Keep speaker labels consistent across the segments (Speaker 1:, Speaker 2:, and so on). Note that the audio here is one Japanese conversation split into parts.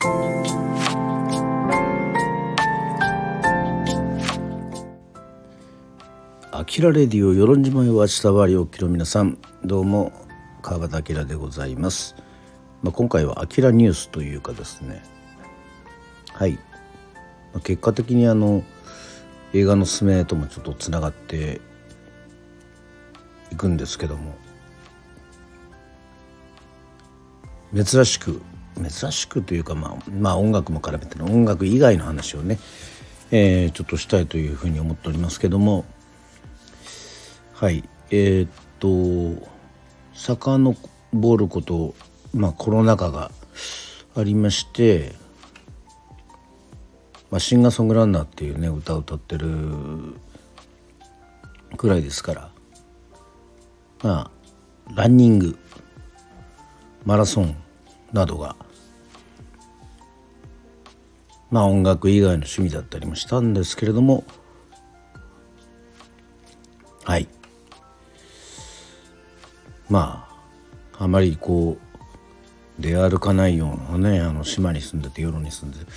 Speaker 1: あきらレディオ与論島よあちたわりおきの皆さん、どうも川端明でございます。今回はあきらニュースというかですね、はい、結果的に映画のすすめともちょっとつながっていくんですけども、珍しくというか、音楽も絡めての音楽以外の話をね、ちょっとしたいというふうに思っておりますけども、はい、遡ること、コロナ禍がありまして、シンガーソングランナーっていうね歌を歌ってるくらいですから、ランニング、マラソンなどが音楽以外の趣味だったりもしたんですけれども、はい、あまり出歩かないようなね、島に住んでて、夜に住んでて、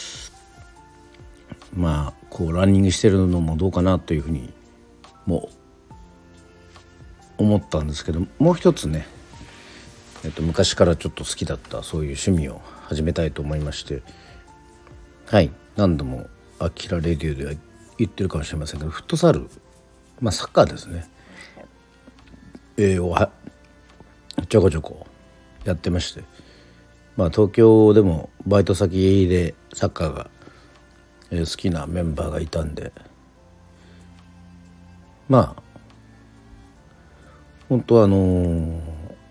Speaker 1: ランニングしてるのもどうかなというふうにも思ったんですけど、もう一つね、昔からちょっと好きだったそういう趣味を始めたいと思いまして、はい、何度もあきらレディオでは言ってるかもしれませんけど、フットサル、サッカーですね、ちょこちょこやってまして、東京でもバイト先でサッカーが、好きなメンバーがいたんで、本当はも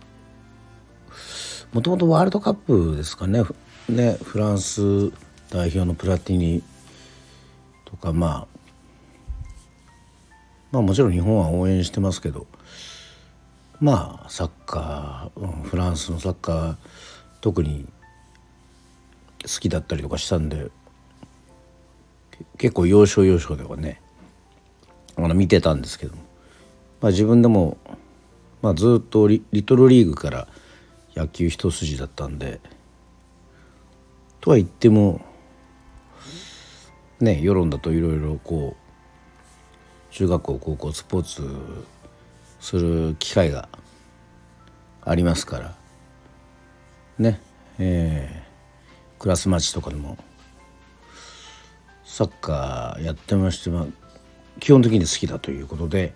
Speaker 1: ともとワールドカップですかね、フランス代表のプラティニとか、もちろん日本は応援してますけど、サッカー、フランスのサッカー特に好きだったりとかしたんで、結構要所要所ではね見てたんですけども、自分でも、ずっとリトルリーグから野球一筋だったんで、とは言ってもね、世論だといろいろ中学校高校スポーツする機会がありますからね、クラスマッチとかでもサッカーやってまして、基本的に好きだということで、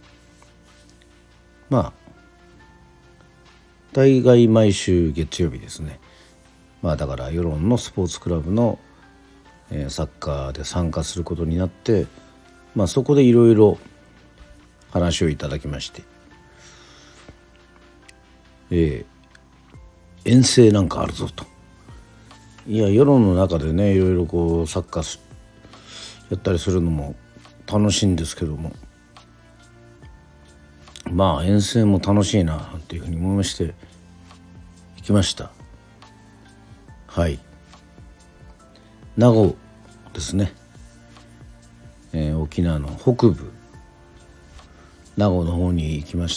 Speaker 1: 大概毎週月曜日ですね、だから世論のスポーツクラブの、サッカーで参加することになって、そこでいろいろ話をいただきまして、遠征なんかあるぞと。いや、世論の中でねいろいろサッカーやったりするのも楽しいんですけども、遠征も楽しいなっていうふうに思いまして行きました。はい、名護ですね、沖縄の北部名護の方に行きまして、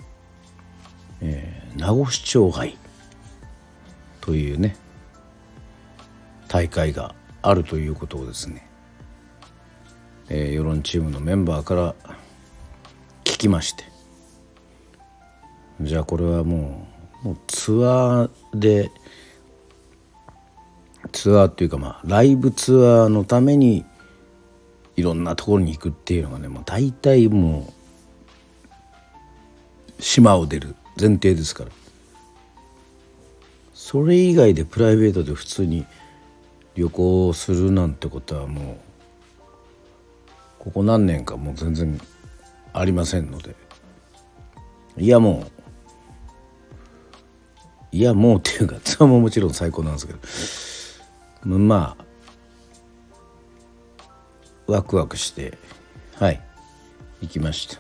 Speaker 1: 名護市長杯というね大会があるということをですね、世論チームのメンバーから聞きまして、じゃあこれはもうツアーっていうか、ライブツアーのためにいろんなところに行くっていうのがね、大体もう島を出る前提ですから、それ以外でプライベートで普通に旅行するなんてことはもうここ何年かもう全然ありませんので、いやもうっていうか、ツアーももちろん最高なんですけど、ワクワクして行きました。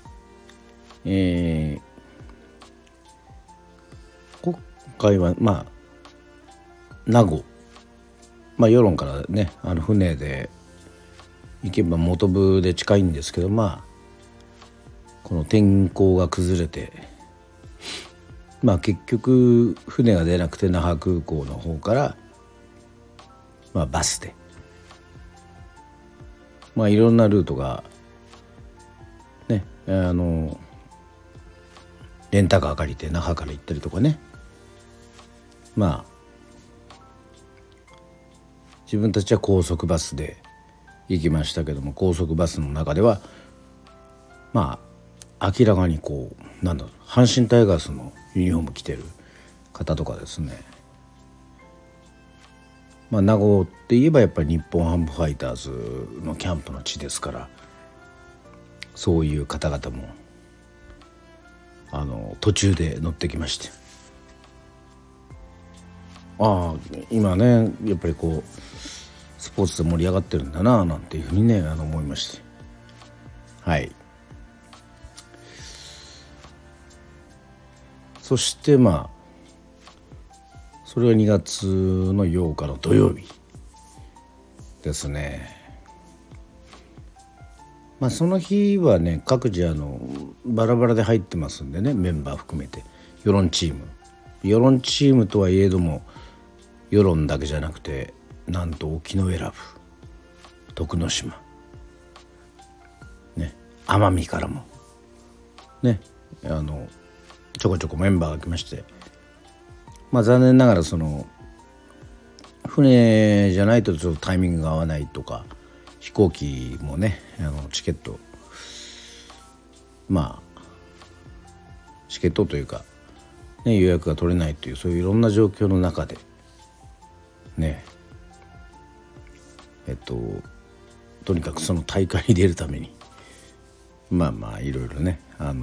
Speaker 1: 今回は名護、世論からね船で行けば本部で近いんですけど、この天候が崩れて、結局船が出なくて那覇空港の方からバスでいろんなルートがねレンタカー借りて那覇から行ったりとかね、自分たちは高速バスで行きましたけども、高速バスの中では明らかに阪神タイガースのユニフォーム着てる方とかですね、名護って言えばやっぱり日本ハムファイターズのキャンプの地ですから、そういう方々も途中で乗ってきまして、今ねやっぱりスポーツで盛り上がってるんだななんていうふうにね思いまして、そしてそれは2月の8日の土曜日ですね。その日はね各自バラバラで入ってますんでね、メンバー含めて世論チームとはいえども世論だけじゃなくて、なんと沖永良部、徳之島ね、奄美からもねちょこちょこメンバーが来まして、残念ながら船じゃないとちょっとタイミングが合わないとか、飛行機もねチケットというか、予約が取れないという、そういういろんな状況の中でねとにかくその大会に出るためにいろいろねあ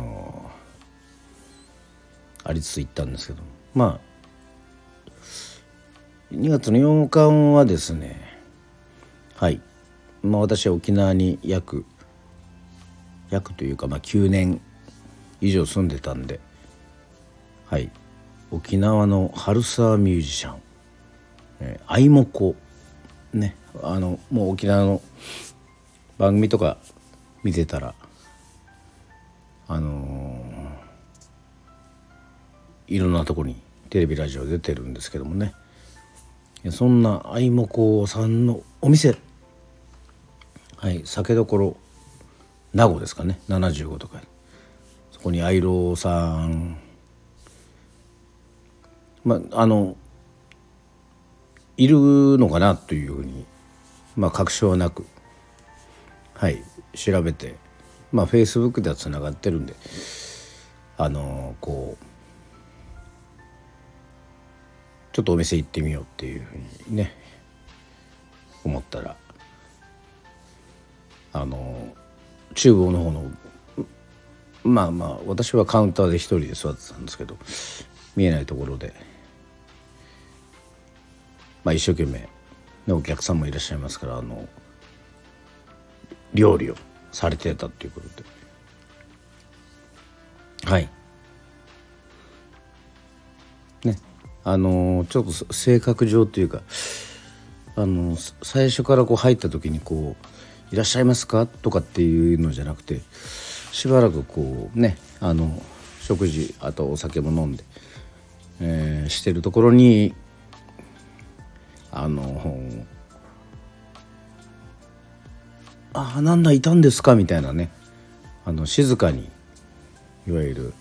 Speaker 1: りつつ行ったんですけども、2月の8日はですね、私は沖縄に約というか9年以上住んでたんで、沖縄の春沢ミュージシャン、あいもこね、もう沖縄の番組とか見てたらいろんなとこにテレビラジオ出てるんですけどもね、そんなあいもこさんのお店、酒どころ名護ですかね、75とか、そこに愛郎さんいるのかなというふうに確証はなく調べて、Facebook ではつながってるんでちょっとお店行ってみようっていうふうにね思ったら、厨房の方の私はカウンターで一人で座ってたんですけど、見えないところで一生懸命お客さんもいらっしゃいますから、料理をされてたということで、ちょっと性格上というか、最初から入った時にいらっしゃいますかとかっていうのじゃなくて、しばらく食事あとお酒も飲んで、してるところになんだいたんですかみたいなね、静かにいわゆる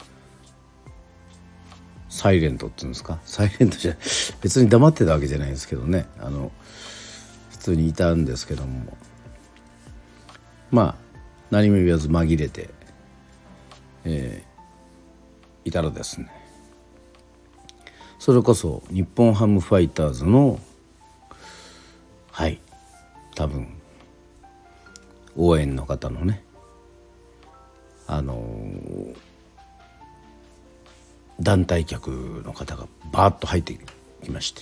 Speaker 1: サイレントっていうんですか、サイレントじゃ別に黙ってたわけじゃないですけどね、普通にいたんですけども、何も言わず紛れて、いたらですね、それこそ日本ハムファイターズの多分応援の方のね団体客の方がバーッと入ってきまして、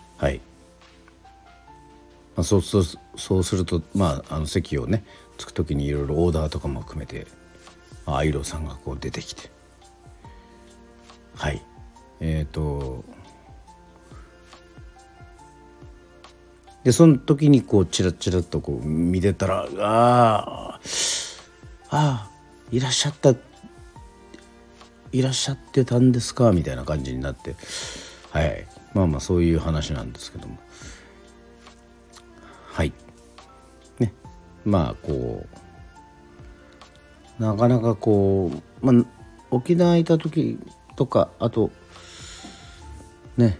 Speaker 1: そうすると席をね着く時にいろいろオーダーとかも含めてアイロさんが出てきて、でその時にチラチラと見てたらいらっしゃってたんですかみたいな感じになって、そういう話なんですけども、 はいね、まあこうなかなかこう、沖縄いた時とか、あとね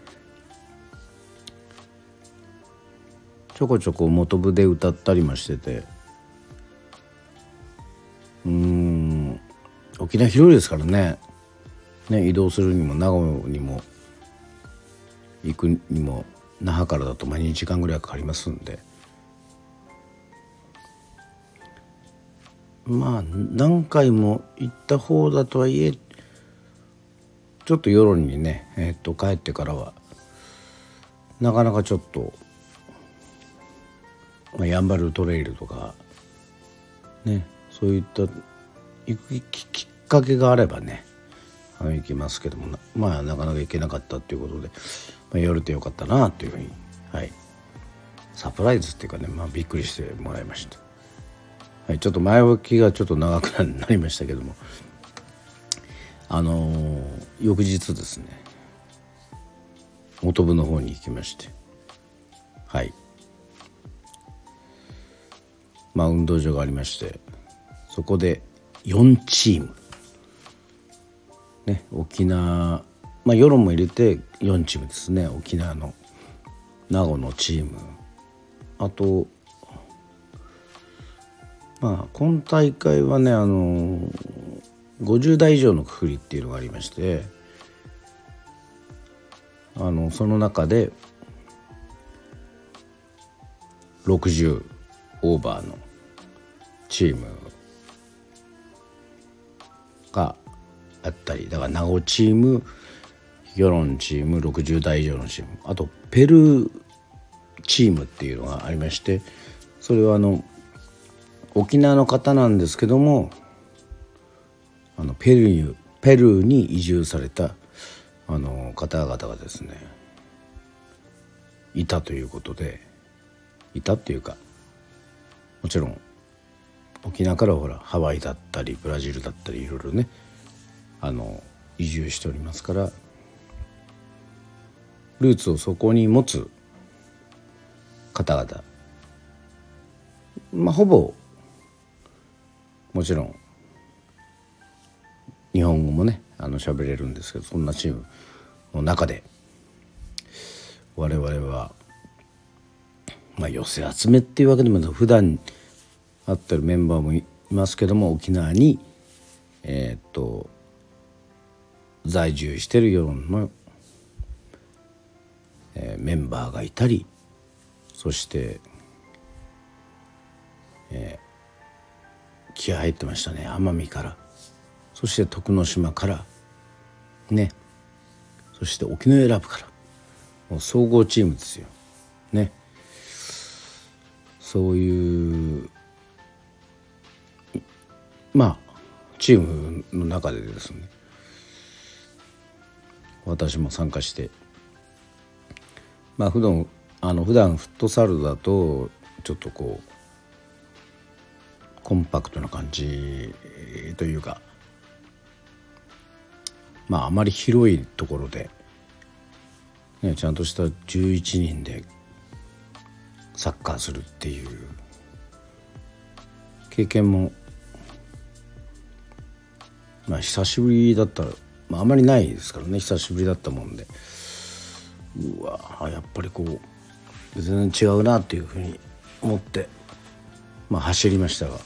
Speaker 1: ちょこちょこ元部で歌ったりもしてて、沖縄広いですからね、移動するにも名古屋にも行くにも那覇からだと2時間ぐらいかかりますんで、何回も行った方だとはいえ、ちょっと夜にね、帰ってからはなかなかちょっと、やんばるトレイルとかね、そういった行くきっかけがあればね行きますけども、なかなか行けなかったっていうことで、夜ってよかったなというふうに、サプライズっていうかね、びっくりしてもらいました。ちょっと前置きがちょっと長くなりましたけども、翌日ですね、元部の方に行きまして、運動場がありまして、そこで4チームね、沖縄、世論も入れて4チームですね。沖縄の名護のチーム、あと今大会はね50代以上のくくりっていうのがありまして、その中で60オーバーのチームがあったり、だから名護チーム、世論チーム、60代以上のチーム、あとペルーチームっていうのがありまして、それは沖縄の方なんですけども、ペルーに移住された方々がですねいたということで、いたっていうか、もちろん沖縄からハワイだったりブラジルだったりいろいろね移住しておりますから、ルーツをそこに持つ方々、ほぼもちろん日本語もね喋れるんですけど、そんなチームの中で我々は寄せ集めっていうわけでも普段会ってるメンバーもいますけども、沖縄に在住している世論の、メンバーがいたり、そして、気合入ってましたね。奄美から、そして徳之島からね、そして沖永良部から、もう総合チームですよね。そういうチームの中でですね、私も参加して、普段フットサルだとちょっとこうコンパクトな感じというか、あまり広いところで、ちゃんとした11人でサッカーするっていう経験も久しぶりだったら、あまりないですからね。久しぶりだったもんで、やっぱりこう全然違うなっていうふうに思って、走りましたが、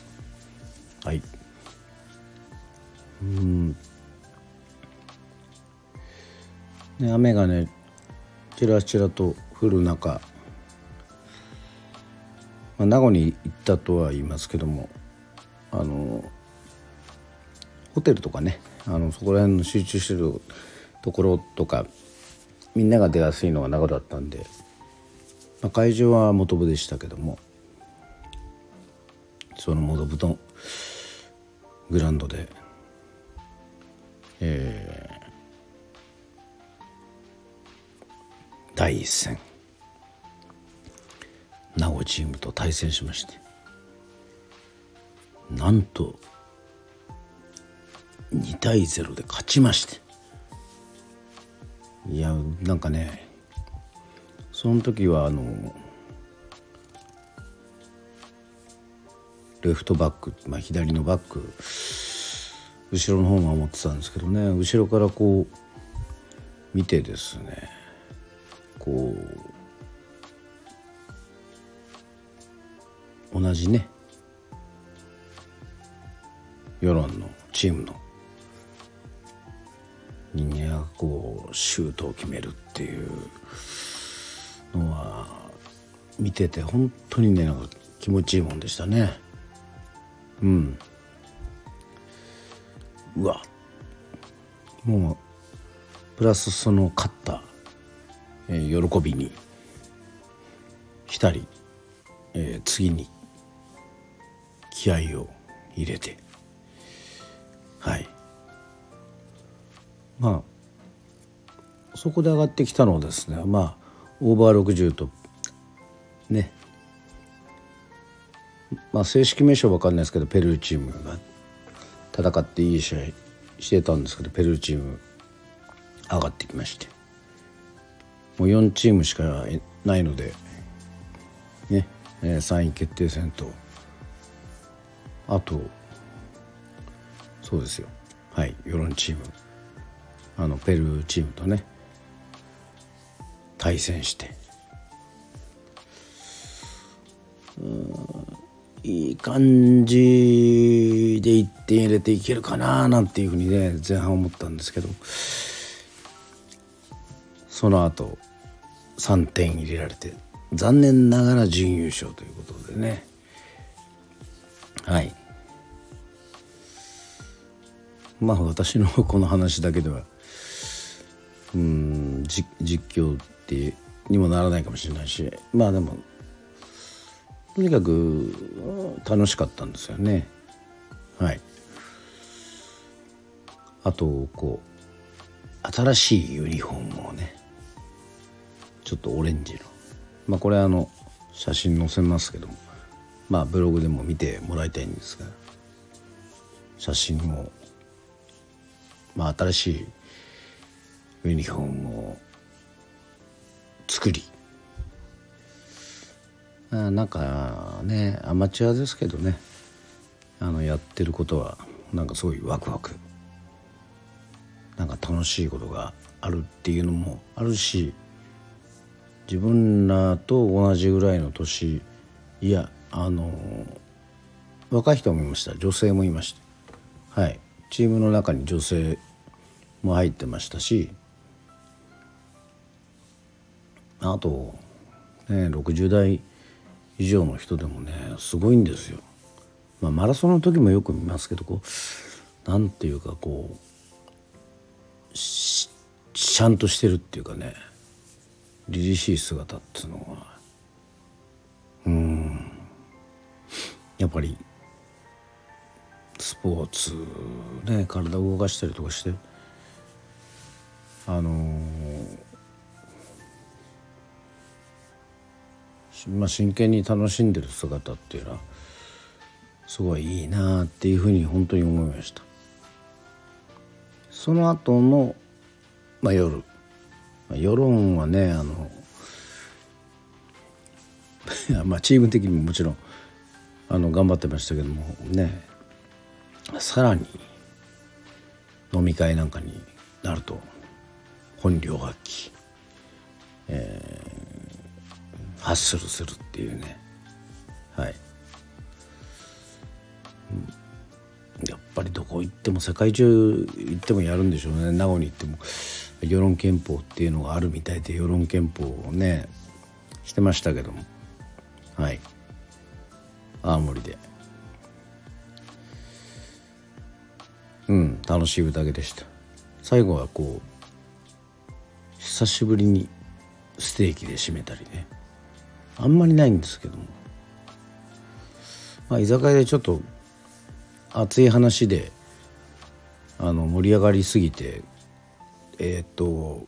Speaker 1: 雨がねちらちらと降る中、名護に行ったとは言いますけども、ホテルとかね、そこら辺の集中してるところとか、みんなが出やすいのは名護だったんで、会場は元部でしたけども、その元部のグラウンドで、第一戦名護チームと対戦しまして、なんと2対0で勝ちまして、なんかね、その時はレフトバック、左のバック、後ろの方が守ってたんですけどね、後ろからこう見てですね、こう同じね世論のチームの人間がこうシュートを決めるっていうのは見てて本当にね、なんか気持ちいいもんでしたね。うわ、もうプラスその勝った、喜びに浸り、次に気合を入れて、そこで上がってきたのはですね、オーバー60とね、正式名称わかんないですけど、ペルーチームが戦っていい試合してたんですけど、ペルーチーム上がってきまして、もう4チームしかないのでね、3位決定戦と、あとそうですよ、世論チーム、ペルーチームとね対戦して、いい感じで1点入れていけるかななんていうふうにね前半思ったんですけど、その後3点入れられて残念ながら準優勝ということでね、私のこの話だけでは実況ってにもならないかもしれないし、でもとにかく楽しかったんですよね。あとこう新しいユニフォームをね、ちょっとオレンジの、これ写真載せますけども、ブログでも見てもらいたいんですが、写真を、新しいユニフォームを作り、なんかねアマチュアですけどね、やってることはなんかすごいワクワク、なんか楽しいことがあるっていうのもあるし、自分らと同じぐらいの年、いや若い人もいました、女性もいました。チームの中に女性も入ってましたし、あと、60代以上の人でもねすごいんですよ。マラソンの時もよく見ますけど、こうなんていうかこうしゃんとしてるっていうかね、凛々しい姿っていうのはやっぱりスポーツね、体を動かしたりとかして真剣に楽しんでる姿っていうのはすごいいいなっていうふうに本当に思いました。その後の、夜、世論はねチーム的にももちろん頑張ってましたけどもね、さらに飲み会なんかになると本領発揮、ハッスルするっていうね、やっぱりどこ行っても世界中行ってもやるんでしょうね。名護に行っても世論憲法っていうのがあるみたいで、世論憲法をねしてましたけども、青森で楽しい宴でした。最後はこう久しぶりにステーキで締めたりね、あんまりないんですけども、居酒屋でちょっと熱い話で盛り上がりすぎてちょ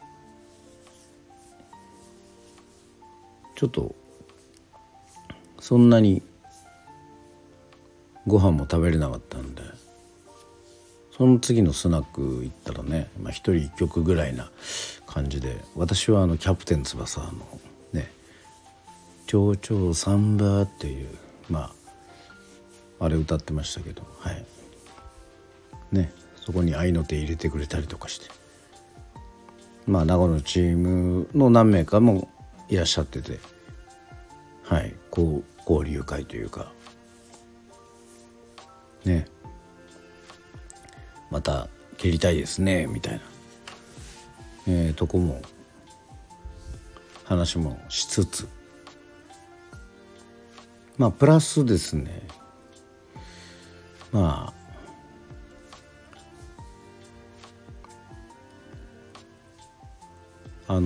Speaker 1: っとそんなにご飯も食べれなかったんで、その次のスナック行ったらね、一人一曲ぐらいな感じで、私はキャプテン翼のね「蝶々サンバ」っていうあれ歌ってましたけど、はいね、そこに愛の手入れてくれたりとかして、まあ名護のチームの何名かもいらっしゃってて、はい、交流会というかね、また蹴りたいですねみたいな、とこも話もしつつ、まあプラスですね、まあ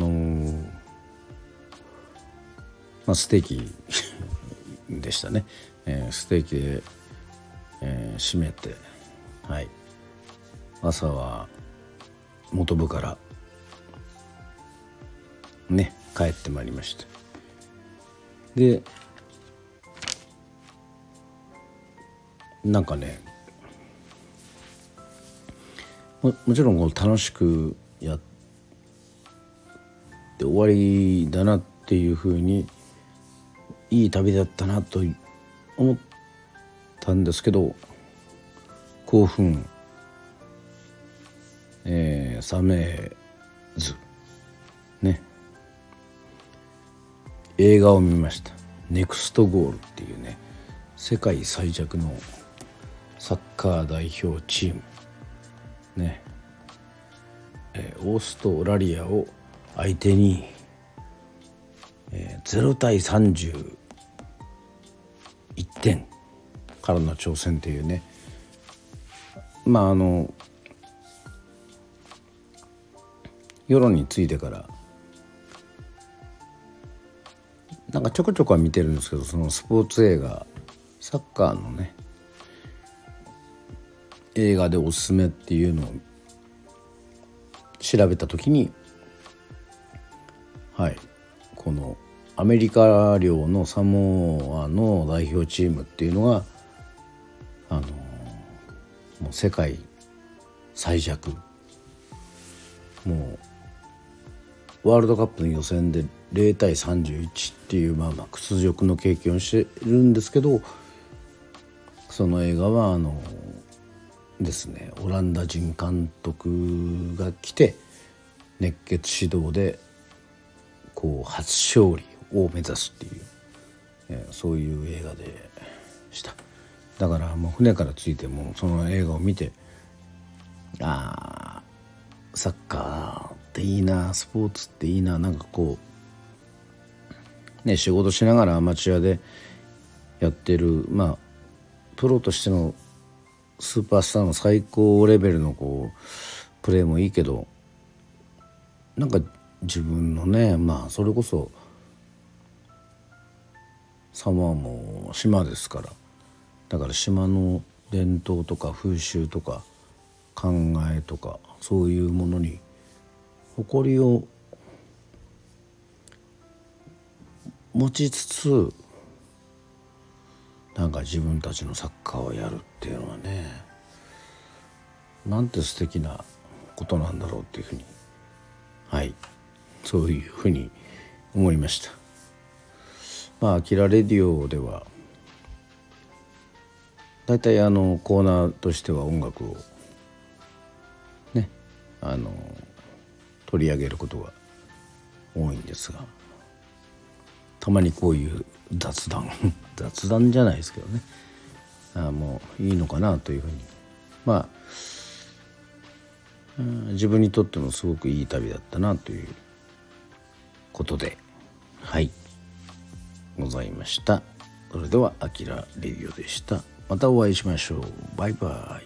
Speaker 1: ステーキでしたね、ステーキで、締めて、はい、朝は本部からね帰ってまいりました。でなんかね、もちろんこう楽しくやって終わりだなっていうふうに、いい旅だったなと思ったんですけど、興奮、冷めずね、映画を見ました。ネクストゴールっていうね、世界最弱のサッカー代表チームね、オーストラリアを相手に、0対31点からの挑戦というね、まあ世論についてからなんかちょこちょこは見てるんですけど、そのスポーツ映画、サッカーのね映画でおすすめっていうのを調べたときに、はい、このアメリカ領のサモアの代表チームっていうのがもう世界最弱、もうワールドカップの予選で0対31っていう屈辱の経験をしてるんですけど、その映画はですね、オランダ人監督が来て熱血指導でこう初勝利を目指すっていう、そういう映画でした。だからもう船から着いてもその映画を見て、サッカーっていいな、スポーツっていいな、なんかこうね、仕事しながらアマチュアでやってる、プロとしてのスーパースターの最高レベルのこうプレーもいいけど、なんか自分のね、それこそサモアも島ですから、だから島の伝統とか風習とか考えとかそういうものに誇りを持ちつつ、なんか自分たちのサッカーをやるっていうのはね、なんて素敵なことなんだろうっていうふうに、はい、そういうふうに思いました。アキラレディオではだいたいコーナーとしては音楽をね取り上げることが多いんですが、たまにこういう雑談雑談じゃないですけどね、もういいのかなというふうに、自分にとってもすごくいい旅だったなということで、はいございました。それではアキラレディオでした。またお会いしましょう。バイバイ。